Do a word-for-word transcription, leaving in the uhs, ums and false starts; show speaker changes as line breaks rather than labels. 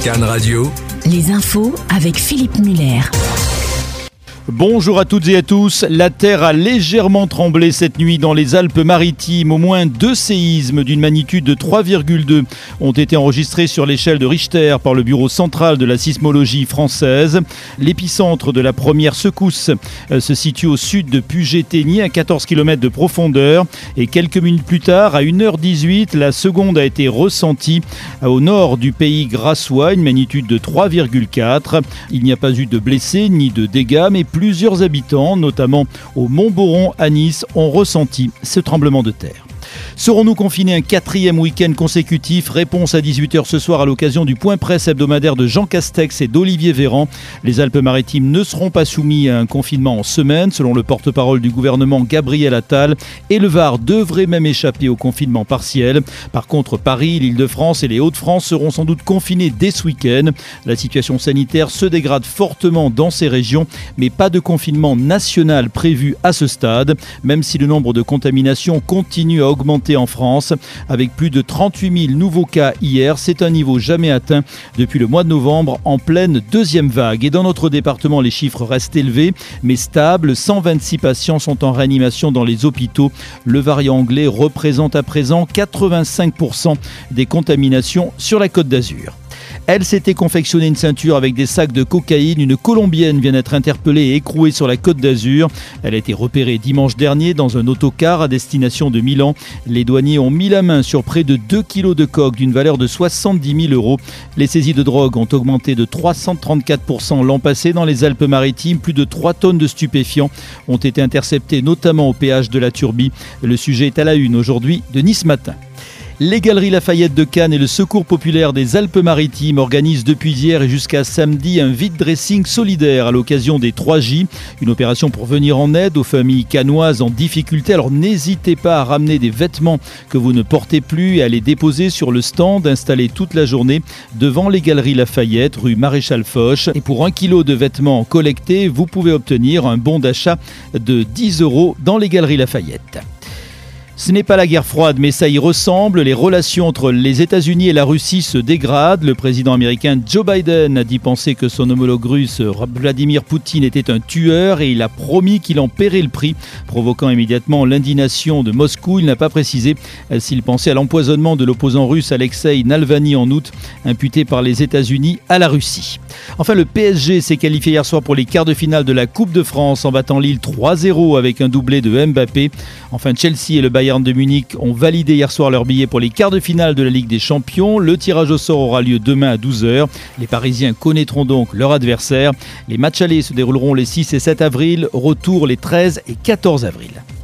Cannes Radio.
Les infos avec Philippe Muller.
Bonjour à toutes et à tous. La terre a légèrement tremblé cette nuit dans les Alpes-Maritimes. Au moins deux séismes d'une magnitude de trois virgule deux ont été enregistrés sur l'échelle de Richter par le Bureau central de la sismologie française. L'épicentre de la première secousse se situe au sud de Puget-Théniers, à quatorze kilomètres de profondeur. Et quelques minutes plus tard, à une heure dix-huit, la seconde a été ressentie au nord du pays grassois, une magnitude de trois virgule quatre. Il n'y a pas eu de blessés ni de dégâts, mais plusieurs habitants, notamment au Mont-Boron à Nice, ont ressenti ce tremblement de terre. Serons-nous confinés un quatrième week-end consécutif ? Réponse à dix-huit heures ce soir à l'occasion du point presse hebdomadaire de Jean Castex et d'Olivier Véran. Les Alpes-Maritimes ne seront pas soumis à un confinement en semaine, selon le porte-parole du gouvernement Gabriel Attal. Et le Var devrait même échapper au confinement partiel. Par contre, Paris, l'Île-de-France et les Hauts-de-France seront sans doute confinés dès ce week-end. La situation sanitaire se dégrade fortement dans ces régions, mais pas de confinement national prévu à ce stade, même si le nombre de contaminations continue à augmenter en France, avec plus de trente-huit mille nouveaux cas hier. C'est un niveau jamais atteint depuis le mois de novembre, en pleine deuxième vague. Et dans notre département, les chiffres restent élevés, mais stables. cent vingt-six patients sont en réanimation dans les hôpitaux. Le variant anglais représente à présent quatre-vingt-cinq pour cent des contaminations sur la Côte d'Azur. Elle s'était confectionnée une ceinture avec des sacs de cocaïne. Une Colombienne vient d'être interpellée et écrouée sur la Côte d'Azur. Elle a été repérée dimanche dernier dans un autocar à destination de Milan. Les douaniers ont mis la main sur près de deux kilos de coke d'une valeur de soixante-dix mille euros. Les saisies de drogue ont augmenté de trois cent trente-quatre pour cent l'an passé dans les Alpes-Maritimes. Plus de trois tonnes de stupéfiants ont été interceptées, notamment au péage de la Turbie. Le sujet est à la une aujourd'hui de Nice Matin. Les Galeries Lafayette de Cannes et le Secours populaire des Alpes-Maritimes organisent depuis hier et jusqu'à samedi un vide dressing solidaire à l'occasion des trois J. Une opération pour venir en aide aux familles cannoises en difficulté. Alors n'hésitez pas à ramener des vêtements que vous ne portez plus et à les déposer sur le stand installé toute la journée devant les Galeries Lafayette, rue Maréchal Foch. Et pour un kilo de vêtements collectés, vous pouvez obtenir un bon d'achat de dix euros dans les Galeries Lafayette. Ce n'est pas la guerre froide, mais ça y ressemble. Les relations entre les États-Unis et la Russie se dégradent. Le président américain Joe Biden a dit penser que son homologue russe Vladimir Poutine était un tueur et il a promis qu'il en paierait le prix, provoquant immédiatement l'indignation de Moscou. Il n'a pas précisé s'il pensait à l'empoisonnement de l'opposant russe Alexei Navalny en août, imputé par les États-Unis à la Russie. Enfin, le P S G s'est qualifié hier soir pour les quarts de finale de la Coupe de France en battant Lille trois zéro avec un doublé de Mbappé. Enfin, Chelsea et le Bayern de Munich ont validé hier soir leur billet pour les quarts de finale de la Ligue des Champions. Le tirage au sort aura lieu demain à douze heures. Les Parisiens connaîtront donc leur adversaire. Les matchs allés se dérouleront les six et sept avril, retour les treize et quatorze avril.